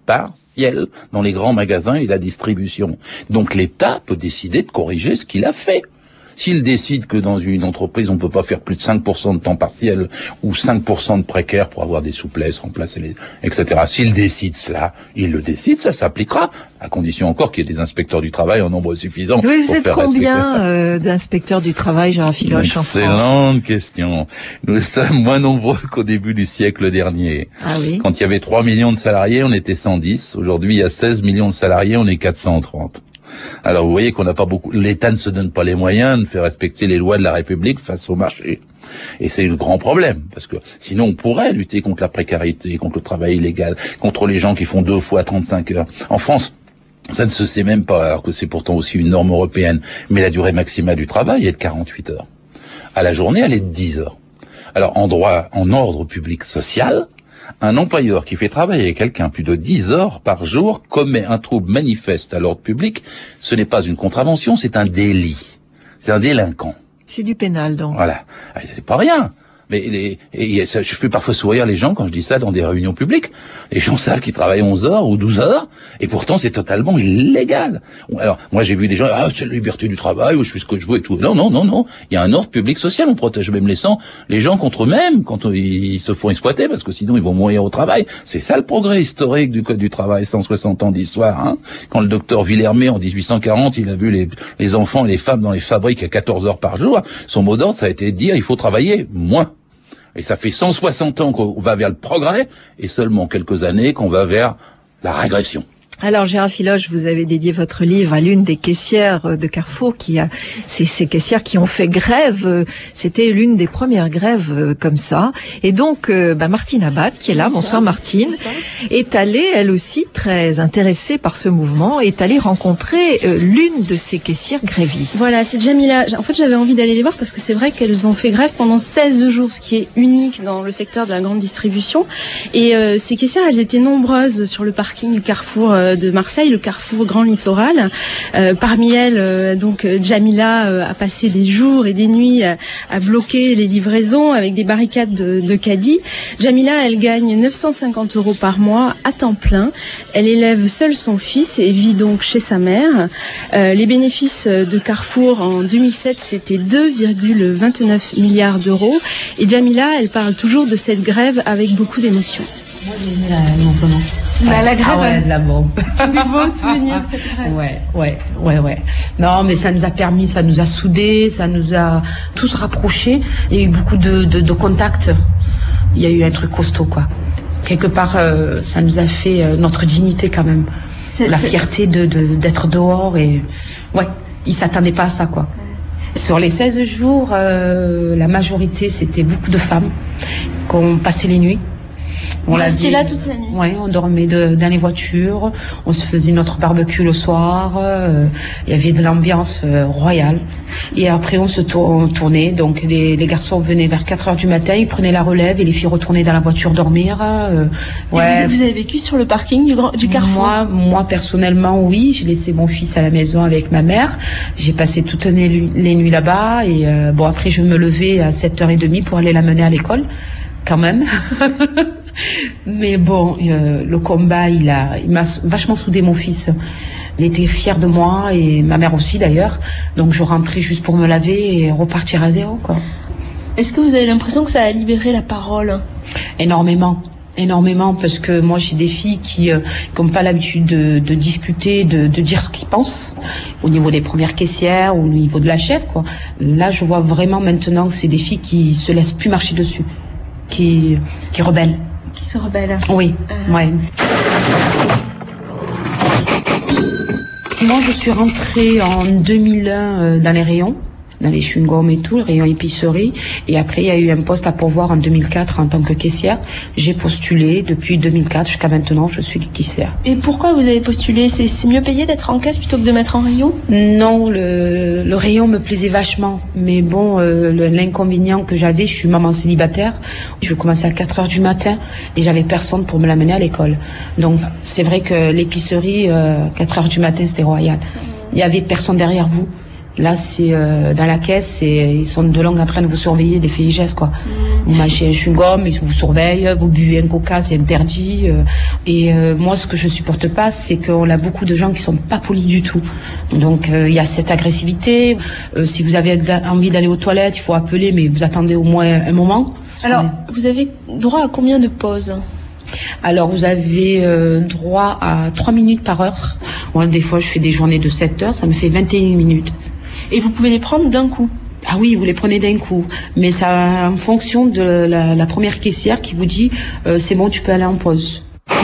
partielle dans les grands magasins et la distribution. Donc l'État peut décider de corriger ce qu'il a fait. S'il décide que dans une entreprise, on ne peut pas faire plus de cinq pour cent de temps partiel ou cinq pour cent de précaire pour avoir des souplesses, remplacer les, et cetera. S'il décide cela, il le décide, ça s'appliquera, à condition encore qu'il y ait des inspecteurs du travail en nombre suffisant. Oui, vous pour êtes faire combien euh, d'inspecteurs du travail, Gérard Filoche, en France? Excellente question. Nous sommes moins nombreux qu'au début du siècle dernier. Ah oui. Quand il y avait trois millions de salariés, on était cent dix. Aujourd'hui, il y a seize millions de salariés, on est quatre cent trente. Alors vous voyez qu'on n'a pas beaucoup. L'État ne se donne pas les moyens de faire respecter les lois de la République face au marché. Et c'est le grand problème, parce que sinon on pourrait lutter contre la précarité, contre le travail illégal, contre les gens qui font deux fois trente-cinq heures. En France, ça ne se sait même pas, alors que c'est pourtant aussi une norme européenne. Mais la durée maximale du travail est de quarante-huit heures. À la journée, elle est de dix heures. Alors en droit, en ordre public social, un employeur qui fait travailler quelqu'un plus de dix heures par jour commet un trouble manifeste à l'ordre public. Ce n'est pas une contravention, c'est un délit. C'est un délinquant. C'est du pénal, donc. Voilà. C'est pas rien. Mais les, et ça, je fais parfois sourire les gens quand je dis ça dans des réunions publiques. Les gens savent qu'ils travaillent onze heures ou douze heures, et pourtant c'est totalement illégal. Alors, moi j'ai vu des gens, ah, c'est la liberté du travail, où je fais ce que je veux et tout. Non, non, non, non. Il y a un ordre public social, on protège même les, sans, les gens contre eux-mêmes quand ils se font exploiter, parce que sinon ils vont mourir au travail. C'est ça le progrès historique du Code du travail, cent soixante ans d'histoire, hein. Quand le docteur Villermé, en dix-huit cent quarante, il a vu les, les enfants et les femmes dans les fabriques à quatorze heures par jour, son mot d'ordre, ça a été de dire, il faut travailler moins. Et ça fait cent soixante ans qu'on va vers le progrès, et seulement quelques années qu'on va vers la régression. Alors, Gérard Filoche, vous avez dédié votre livre à l'une des caissières de Carrefour qui a, ces, ces caissières qui ont fait grève. C'était l'une des premières grèves comme ça. Et donc, euh, bah, Martine Abad, qui est là, bonsoir, bonsoir Martine, est allée, elle aussi, très intéressée par ce mouvement, est allée rencontrer euh, l'une de ces caissières grévistes. Voilà, c'est Jamila. En fait, j'avais envie d'aller les voir parce que c'est vrai qu'elles ont fait grève pendant seize jours, ce qui est unique dans le secteur de la grande distribution. Et euh, ces caissières, elles étaient nombreuses sur le parking du Carrefour euh, de Marseille, le Carrefour Grand Littoral. Euh, parmi elles, euh, donc Jamila euh, a passé des jours et des nuits à, à bloquer les livraisons avec des barricades de, de caddie. Jamila, elle gagne neuf cent cinquante euros par mois à temps plein. Elle élève seule son fils et vit donc chez sa mère. Euh, les bénéfices de Carrefour en deux mille sept, c'était deux virgule vingt-neuf milliards d'euros. Et Jamila, elle parle toujours de cette grève avec beaucoup d'émotion. Moi, j'ai aimé la, mon comment. Bah, la grève. Ah ouais, de la bombe. C'est des beaux souvenirs, cette grève. Ouais, ouais, ouais, ouais. Non, mais ça nous a permis, ça nous a soudés, ça nous a tous rapprochés. Il y a eu beaucoup de, de, de contacts. Il y a eu un truc costaud, quoi. Quelque part, euh, ça nous a fait euh, notre dignité, quand même. C'est, la c'est... fierté de, de, d'être dehors et, ouais, ils s'attendaient pas à ça, quoi. Sur les seize jours, euh, la majorité, c'était beaucoup de femmes qui ont passé les nuits. On l'a dit. Là toute la nuit. Ouais, on dormait de, dans les voitures, on se faisait notre barbecue le soir, euh, il y avait de l'ambiance euh, royale. Et après on se tour, on tournait, donc les, les garçons venaient vers quatre heures du matin, ils prenaient la relève et les filles retournaient dans la voiture dormir. Euh, ouais. Et vous, vous avez vécu sur le parking du, du Carrefour? Moi, moi personnellement, oui, j'ai laissé mon fils à la maison avec ma mère. J'ai passé toutes les, les nuits là-bas et euh, bon après je me levais à sept heures trente pour aller la mener à l'école, quand même. Mais bon, euh, le combat, il a, il m'a vachement soudé mon fils. Il était fier de moi et ma mère aussi d'ailleurs. Donc je rentrais juste pour me laver et repartir à zéro, quoi. Est-ce que vous avez l'impression que ça a libéré la parole? Énormément. Énormément, parce que moi j'ai des filles qui euh, n'ont pas l'habitude de, de discuter, de, de dire ce qu'ils pensent au niveau des premières caissières ou au niveau de la chef, quoi. Là je vois vraiment maintenant que c'est des filles qui se laissent plus marcher dessus, qui, qui rebellent. Qui se rebellent. Oui, euh... ouais. Moi je suis rentrée en deux mille un euh, dans les rayons, dans les chewing-gums et tout, le rayon épicerie. Et après, il y a eu un poste à pourvoir en deux mille quatre en tant que caissière. J'ai postulé depuis deux mille quatre jusqu'à maintenant, je suis caissière. Et pourquoi vous avez postulé? C'est, c'est mieux payé d'être en caisse plutôt que de mettre en rayon? Non, le, le rayon me plaisait vachement. Mais bon, euh, le, l'inconvénient que j'avais, je suis maman célibataire. Je commençais à quatre heures du matin et j'avais personne pour me l'amener à l'école. Donc, c'est vrai que l'épicerie, euh, quatre heures du matin, c'était royal. Il y avait personne derrière vous. Là, c'est euh, dans la caisse, et ils sont de longue en train de vous surveiller des faits et gestes, quoi. Mmh. Vous mâchez un chewing-gum, ils vous surveillent, vous buvez un coca, c'est interdit. Euh, et euh, moi, ce que je supporte pas, c'est qu'on a beaucoup de gens qui sont pas polis du tout. Donc, il euh, y a cette agressivité. Euh, si vous avez envie d'aller aux toilettes, il faut appeler, mais vous attendez au moins un moment. Alors, vous avez droit à combien de pauses ? Alors, vous avez euh, droit à trois minutes par heure. Moi, des fois, je fais des journées de sept heures, ça me fait vingt et une minutes. Et vous pouvez les prendre d'un coup? Ah oui, vous les prenez d'un coup. Mais ça, en fonction de la, la première caissière qui vous dit euh, c'est bon, tu peux aller en pause.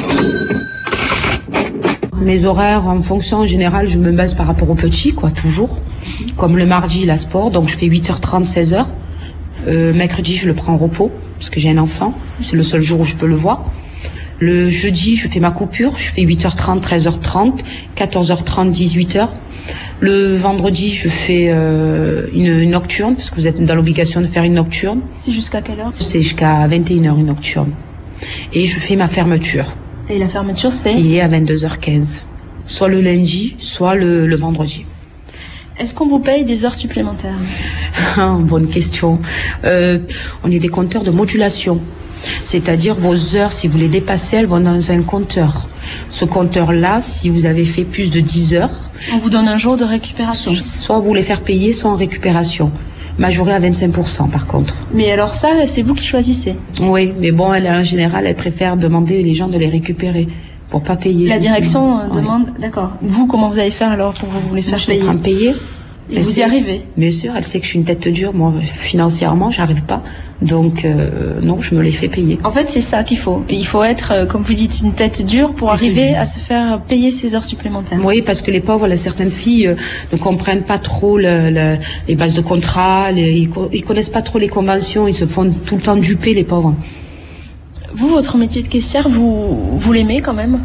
Mes horaires, en fonction, en général, je me base par rapport aux petits, quoi, toujours. Comme le mardi, la sport, donc je fais huit heures trente, seize heures. Euh, mercredi, je le prends en repos, parce que j'ai un enfant. C'est le seul jour où je peux le voir. Le jeudi, je fais ma coupure, je fais huit heures trente, treize heures trente, quatorze heures trente, dix-huit heures. Le vendredi, je fais euh, une, une nocturne, parce que vous êtes dans l'obligation de faire une nocturne. C'est jusqu'à quelle heure? C'est jusqu'à vingt et une heures une nocturne. Et je fais ma fermeture. Et la fermeture, c'est? Qui est à vingt-deux heures quinze. Soit le lundi, soit le, le vendredi. Est-ce qu'on vous paye des heures supplémentaires? Bonne question. Euh, on est des compteurs de modulation. C'est-à-dire vos heures, si vous les dépassez, elles vont dans un compteur. Ce compteur-là, si vous avez fait plus de dix heures... On vous donne un jour de récupération. Soit vous les faire payer, soit en récupération. Majoré à vingt-cinq pour cent par contre. Mais alors ça, c'est vous qui choisissez? Oui, mais bon, elle, en général, elle préfère demander les gens de les récupérer pour pas payer. La direction euh, ouais. demande... D'accord. Vous, comment vous allez faire alors pour vous les faire Moi, payer? Je vais payer. Et vous y arrivez? Bien sûr, elle sait que je suis une tête dure. Moi, financièrement, j'arrive pas. Donc, euh, non, je me les fais payer. En fait, c'est ça qu'il faut. Et il faut être, euh, comme vous dites, une tête dure pour arriver à se faire payer ces heures supplémentaires. Oui, parce que les pauvres, là, certaines filles euh, ne comprennent pas trop le, le, les bases de contrat. Les, ils, ils connaissent pas trop les conventions. Ils se font tout le temps duper, les pauvres. Vous, votre métier de caissière, vous, vous l'aimez quand même?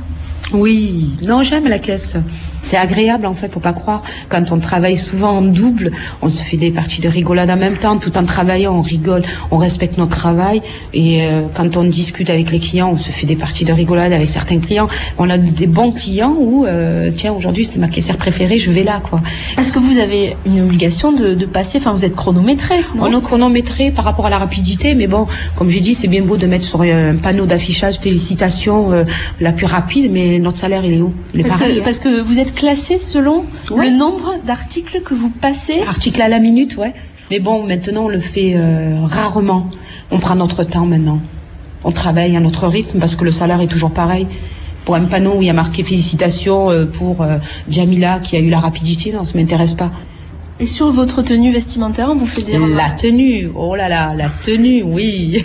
Oui, non, j'aime la caisse. C'est agréable, en fait, faut pas croire. Quand on travaille souvent en double, on se fait des parties de rigolade en même temps. Tout en travaillant, on rigole, on respecte notre travail. Et euh, quand on discute avec les clients, on se fait des parties de rigolade avec certains clients. On a des bons clients où, euh, tiens, aujourd'hui, c'est ma caissière préférée, je vais là, quoi. Est-ce que vous avez une obligation de, de passer, enfin, vous êtes chronométré, non? On est chronométré par rapport à la rapidité, mais bon, comme j'ai dit, c'est bien beau de mettre sur un panneau d'affichage, félicitations, euh, la plus rapide, mais notre salaire, il est où? Il est parce, pareil, que, hein. parce que vous êtes classé selon ouais. le nombre d'articles que vous passez. Articles à la minute, ouais. Mais bon, maintenant, on le fait euh, rarement. On prend notre temps maintenant. On travaille à notre rythme parce que le salaire est toujours pareil. Pour un panneau où il y a marqué félicitations euh, pour euh, Jamila qui a eu la rapidité, non, ça m'intéresse pas. Et sur votre tenue vestimentaire, on vous fait des La remarques? tenue, oh là là, la tenue, oui.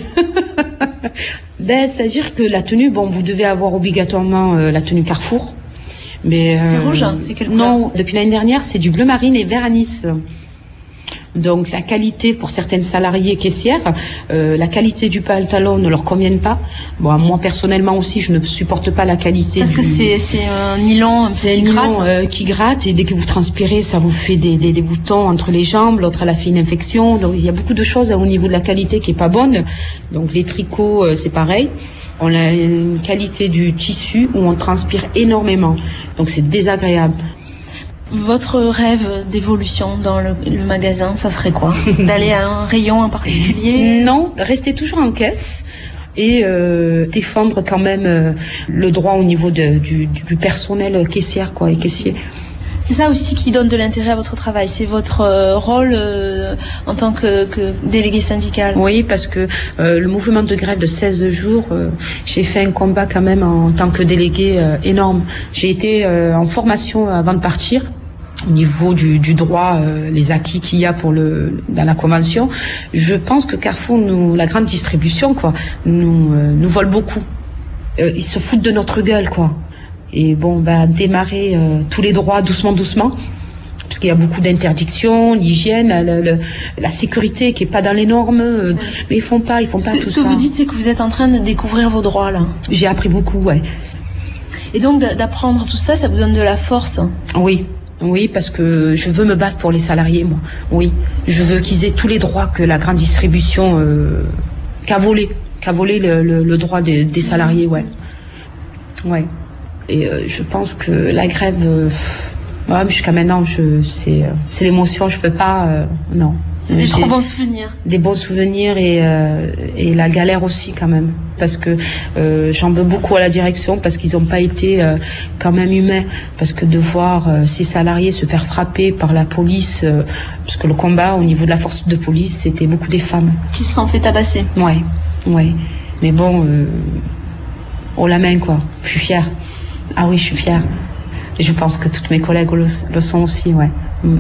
Ben, c'est-à-dire que la tenue, bon, vous devez avoir obligatoirement euh, la tenue Carrefour. Mais, c'est euh, rouge, hein, c'est quelle couleur? Non, depuis l'année dernière, c'est du bleu marine et vert anis. Donc la qualité pour certaines salariées caissières, euh, la qualité du pantalon ne leur convient pas. Bon, moi personnellement aussi, je ne supporte pas la qualité. Parce du... que c'est c'est un nylon, c'est un nylon euh, qui gratte et dès que vous transpirez, ça vous fait des, des, des boutons entre les jambes. L'autre, elle a fait une infection. Donc il y a beaucoup de choses hein, au niveau de la qualité qui est pas bonne. Donc les tricots, euh, c'est pareil. On a une qualité du tissu où on transpire énormément. Donc c'est désagréable. Votre rêve d'évolution dans le, le magasin, ça serait quoi? D'aller à un rayon en particulier? Non, rester toujours en caisse et euh, défendre quand même euh, le droit au niveau de, du, du personnel caissière quoi, et caissier. C'est ça aussi qui donne de l'intérêt à votre travail, c'est votre euh, rôle euh, en tant que, que délégué syndical. Oui, parce que euh, le mouvement de grève de seize jours, euh, j'ai fait un combat quand même en tant que délégué euh, énorme. J'ai été euh, en formation avant de partir. Au niveau du, du droit, euh, les acquis qu'il y a pour le dans la convention, je pense que Carrefour, nous, la grande distribution, quoi, nous euh, nous vole beaucoup. Euh, ils se foutent de notre gueule, quoi. Et bon, bah démarrer euh, tous les droits doucement, doucement, parce qu'il y a beaucoup d'interdictions, l'hygiène, la, la, la sécurité qui est pas dans les normes. Euh, mais ils font pas, ils font pas ce, tout ce ça. que vous dites, c'est que vous êtes en train de découvrir vos droits là. J'ai appris beaucoup, ouais. Et donc d'apprendre tout ça, ça vous donne de la force. Oui. Oui, parce que je veux me battre pour les salariés, moi. Oui, je veux qu'ils aient tous les droits que la grande distribution euh, qu'a volé, qu'a volé le, le, le droit des, des salariés, ouais. Ouais. Et euh, je pense que la grève, euh, Ouais, mais jusqu'à maintenant, je, c'est, c'est l'émotion, je peux pas, euh, non. C'est des trop bons souvenirs. Des bons souvenirs et, euh, et la galère aussi quand même. Parce que euh, j'en veux beaucoup à la direction parce qu'ils n'ont pas été euh, quand même humains. Parce que de voir euh, ces salariés se faire frapper par la police, euh, parce que le combat au niveau de la force de police, c'était beaucoup des femmes. Qui se sont fait tabasser. Ouais, ouais. Mais bon, euh, haut la main quoi. Je suis fière. Ah oui, je suis fière. Et je pense que toutes mes collègues le, le sont aussi, ouais. Mm.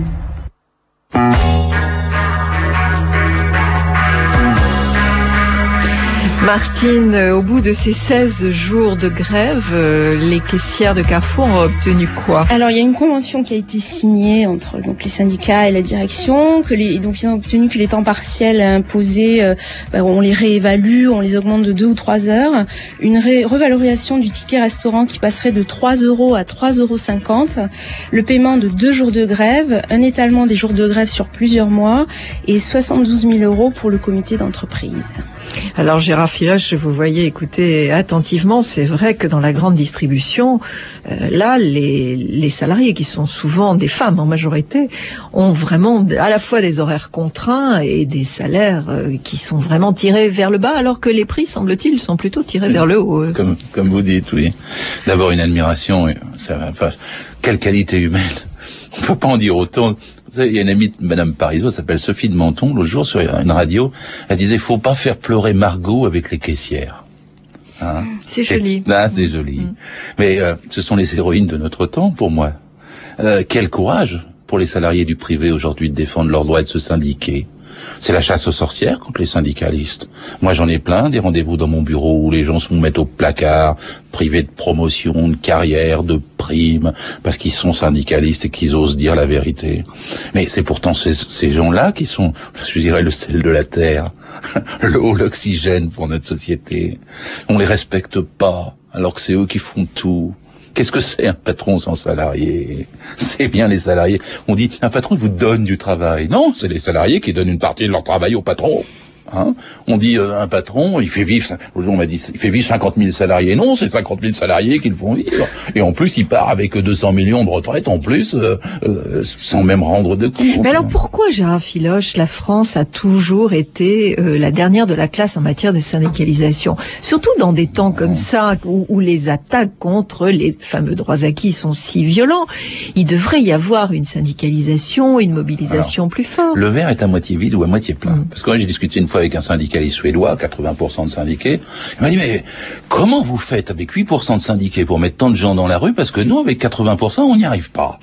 Martine, au bout de ces seize jours de grève, euh, les caissières de Carrefour ont obtenu quoi? Alors, il y a une convention qui a été signée entre donc les syndicats et la direction, que les donc ils ont obtenu que les temps partiels imposés, euh, bah, on les réévalue, on les augmente de deux ou trois heures, une ré- revalorisation du ticket restaurant qui passerait de trois euros à trois euros cinquante, le paiement de deux jours de grève, un étalement des jours de grève sur plusieurs mois et soixante-douze mille euros pour le comité d'entreprise. Alors Gérard Filoche, vous voyez écoutez attentivement, c'est vrai que dans la grande distribution, euh, là, les, les salariés qui sont souvent des femmes en majorité, ont vraiment à la fois des horaires contraints et des salaires euh, qui sont vraiment tirés vers le bas, alors que les prix, semble-t-il, sont plutôt tirés vers le haut. Comme, comme vous dites, oui. D'abord une admiration, ça, enfin, quelle qualité humaine. On peut pas en dire autant. Vous savez, il y a une amie de Madame Parisot, elle s'appelle Sophie de Menton, l'autre jour sur une radio, elle disait, faut pas faire pleurer Margot avec les caissières. Hein, c'est joli. Ah, c'est joli. Mmh. Mais euh, ce sont les héroïnes de notre temps, pour moi. Euh, quel courage pour les salariés du privé aujourd'hui de défendre leur droit et de se syndiquer. C'est la chasse aux sorcières contre les syndicalistes. Moi, j'en ai plein, des rendez-vous dans mon bureau où les gens se mettent au placard, privés de promotion, de carrière, de primes, parce qu'ils sont syndicalistes et qu'ils osent dire la vérité. Mais c'est pourtant ces, ces gens-là qui sont, je dirais, le sel de la terre, l'eau, l'oxygène pour notre société. On les respecte pas, alors que c'est eux qui font tout. Qu'est-ce que c'est un patron sans salarié? C'est bien les salariés. On dit, un patron vous donne du travail. Non, c'est les salariés qui donnent une partie de leur travail au patron. Hein, on dit euh, un patron, il fait vivre, on m'a dit, il fait vivre cinquante mille salariés. Non, c'est cinquante mille salariés qui le font vivre. Et en plus, il part avec deux cents millions de retraite en plus, euh, euh, sans même rendre de compte. Mais alors pourquoi, Gérard Filoche, la France a toujours été euh, la dernière de la classe en matière de syndicalisation? Surtout dans des temps comme ça, où, où les attaques contre les fameux droits acquis sont si violents. Il devrait y avoir une syndicalisation, une mobilisation alors, plus forte. Le verre est à moitié vide ou à moitié plein. Mmh. Parce que moi, j'ai discuté une fois avec un syndicaliste suédois, quatre-vingts pour cent de syndiqués. Il m'a dit, mais comment vous faites avec huit pour cent de syndiqués pour mettre tant de gens dans la rue? Parce que nous, avec quatre-vingts pour cent, on n'y arrive pas.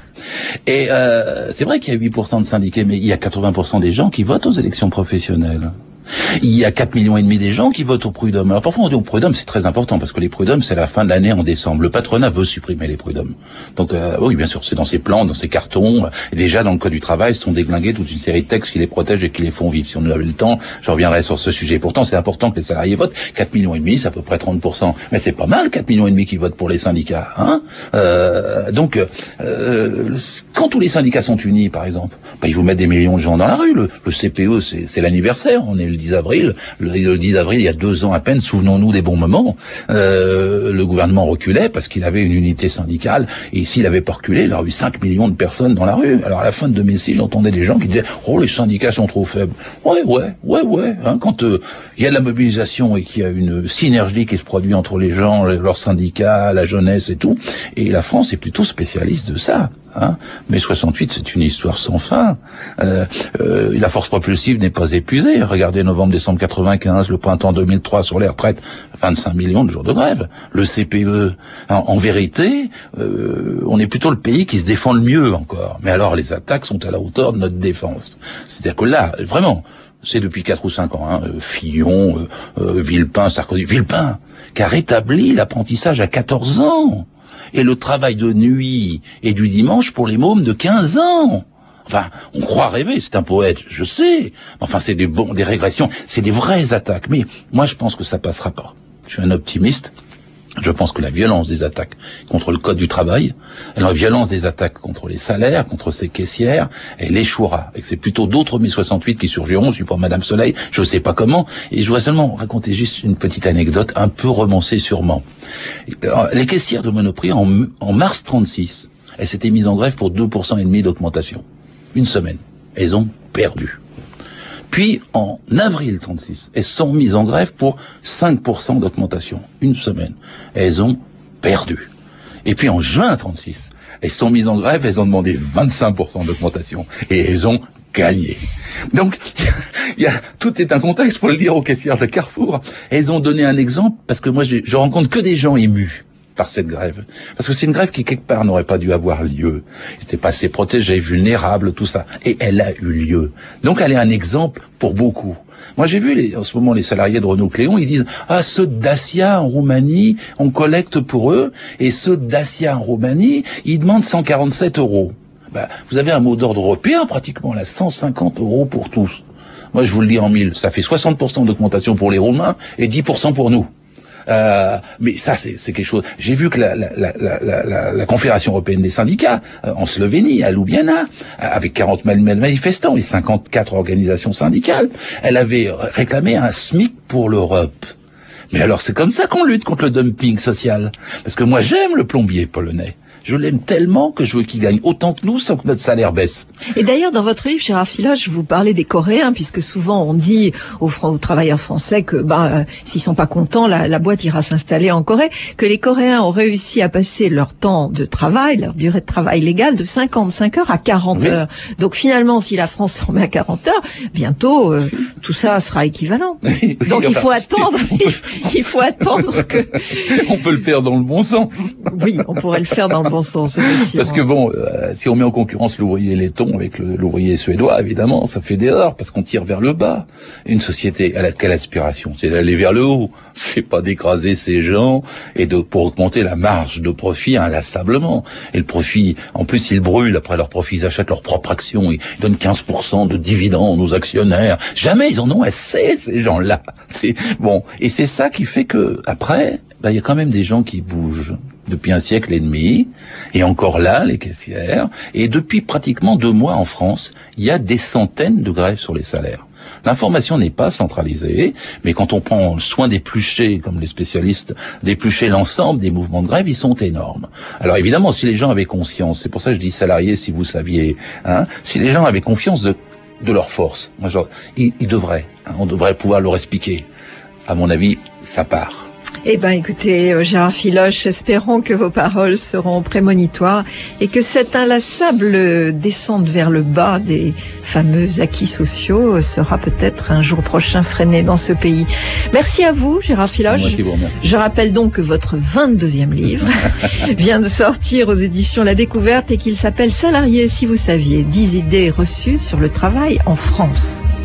Et euh, c'est vrai qu'il y a huit pour cent de syndiqués, mais il y a quatre-vingts pour cent des gens qui votent aux élections professionnelles. Il y a quatre millions et demi des gens qui votent au prud'homme. Alors parfois on dit au prud'homme, c'est très important parce que les prud'hommes c'est la fin de l'année en décembre. Le patronat veut supprimer les prud'hommes. Donc euh, oui bien sûr c'est dans ses plans, dans ses cartons. Et déjà dans le code du travail sont déglingués toute une série de textes qui les protègent et qui les font vivre. Si on avait le temps, je reviendrai sur ce sujet. Pourtant c'est important que les salariés votent. quatre millions et demi, c'est à peu près trente pour cent. Mais c'est pas mal quatre millions et demi qui votent pour les syndicats. Hein euh, donc euh, quand tous les syndicats sont unis par exemple, bah, ils vous mettent des millions de gens dans la rue. Le, le C P E c'est, c'est l'anniversaire. On est le dix avril. Le, le dix avril, il y a deux ans à peine, souvenons-nous des bons moments, euh, le gouvernement reculait parce qu'il avait une unité syndicale, et s'il avait pas reculé, il aurait eu cinq millions de personnes dans la rue. Alors à la fin de deux mille six, j'entendais des gens qui disaient « Oh, les syndicats sont trop faibles ». Ouais, ouais, ouais, ouais. Hein, quand il euh, y a de la mobilisation et qu'il y a une synergie qui se produit entre les gens, leurs syndicats, la jeunesse et tout, et la France est plutôt spécialiste de ça. Hein. Mais soixante-huit, c'est une histoire sans fin. Euh, euh, la force propulsive n'est pas épuisée. Regardez novembre-décembre quatre-vingt-quinze, le printemps deux mille trois sur les retraites, vingt-cinq millions de jours de grève. Le C P E, en, en vérité, euh, on est plutôt le pays qui se défend le mieux encore. Mais alors les attaques sont à la hauteur de notre défense. C'est-à-dire que là, vraiment, c'est depuis quatre ou cinq ans, hein, Fillon, euh, euh, Villepin, Sarkozy, Villepin, qui a rétabli l'apprentissage à quatorze ans. Et le travail de nuit et du dimanche pour les mômes de quinze ans. Enfin, on croit rêver, c'est un poète, je sais. Enfin, c'est des bons, des régressions, c'est des vraies attaques. Mais moi, je pense que ça passera pas. Je suis un optimiste. Je pense que la violence des attaques contre le code du travail, la violence des attaques contre les salaires, contre ces caissières, elle échouera. Et que c'est plutôt d'autres mai soixante-huit qui surgiront, je suis pas Madame Soleil, je sais pas comment. Et je voudrais seulement raconter juste une petite anecdote, un peu romancée sûrement. Les caissières de Monoprix, en, en mars trente-six, elles s'étaient mises en grève pour deux pour cent et demi d'augmentation. Une semaine. Elles ont perdu. Puis, en avril trente-six, elles sont mises en grève pour cinq pour cent d'augmentation. Une semaine. Elles ont perdu. Et puis, en juin trente-six, elles sont mises en grève, elles ont demandé vingt-cinq pour cent d'augmentation. Et elles ont gagné. Donc, il y a, tout est un contexte pour le dire aux caissières de Carrefour. Elles ont donné un exemple, parce que moi, je, je rencontre que des gens émus par cette grève. Parce que c'est une grève qui, quelque part, n'aurait pas dû avoir lieu. Ils n'étaient pas assez protégés, vulnérables, tout ça. Et elle a eu lieu. Donc, elle est un exemple pour beaucoup. Moi, j'ai vu les, en ce moment les salariés de Renault-Cléon, ils disent « Ah, ceux de Dacia en Roumanie, on collecte pour eux, et ceux de Dacia en Roumanie, ils demandent cent quarante-sept euros. » Bah, vous avez un mot d'ordre européen, pratiquement, là, cent cinquante euros pour tous. Moi, je vous le dis en mille, ça fait soixante pour cent d'augmentation pour les Roumains et dix pour cent pour nous. Euh, mais ça, c'est, c'est quelque chose. J'ai vu que la, la, la, la, la, la Confédération européenne des syndicats euh, en Slovénie, à Ljubljana, avec quarante mille manifestants et cinquante-quatre organisations syndicales, elle avait réclamé un SMIC pour l'Europe. Mais alors, c'est comme ça qu'on lutte contre le dumping social. Parce que moi, j'aime le plombier polonais. Je l'aime tellement que je veux qu'il gagne autant que nous sans que notre salaire baisse. Et d'ailleurs, dans votre livre, Gérard Filoche, vous parlez des Coréens, puisque souvent on dit aux, aux travailleurs français que bah, euh, s'ils sont pas contents, la, la boîte ira s'installer en Corée, que les Coréens ont réussi à passer leur temps de travail, leur durée de travail légale, de cinquante-cinq heures à quarante oui. heures. Donc finalement, si la France se remet à quarante heures, bientôt euh, tout ça sera équivalent. Oui, Donc enfin, il faut attendre, peut... il faut attendre que... On peut le faire dans le bon sens. Oui, on pourrait le faire dans le bon sens, parce que bon, euh, si on met en concurrence l'ouvrier laiton avec le, l'ouvrier suédois, évidemment, ça fait des erreurs parce qu'on tire vers le bas. Une société, elle a quelle aspiration? C'est d'aller vers le haut. C'est pas d'écraser ces gens et de pour augmenter la marge de profit inlassablement. Et le profit, en plus, ils brûlent après leur profit, ils achètent leur propre action, ils donnent quinze pour cent de dividendes aux actionnaires. Jamais ils en ont assez, ces gens-là. C'est bon, et c'est ça qui fait que après, bah, il y a quand même des gens qui bougent. Depuis un siècle et demi, et encore là, les caissières, et depuis pratiquement deux mois en France, il y a des centaines de grèves sur les salaires. L'information n'est pas centralisée, mais quand on prend soin d'éplucher, comme les spécialistes, d'éplucher l'ensemble des mouvements de grève, ils sont énormes. Alors évidemment, si les gens avaient conscience, c'est pour ça que je dis salariés, si vous saviez, hein, si les gens avaient confiance de, de leur force, moi, genre, ils, ils devraient, hein, on devrait pouvoir leur expliquer. À mon avis, ça part. Eh ben, écoutez, Gérard Filoche, espérons que vos paroles seront prémonitoires et que cette inlassable descente vers le bas des fameux acquis sociaux sera peut-être un jour prochain freinée dans ce pays. Merci à vous, Gérard Filoche. Moi qui vous remercie. Je rappelle donc que votre vingt-deuxième livre vient de sortir aux éditions La Découverte et qu'il s'appelle Salariés, si vous saviez, dix idées reçues sur le travail en France.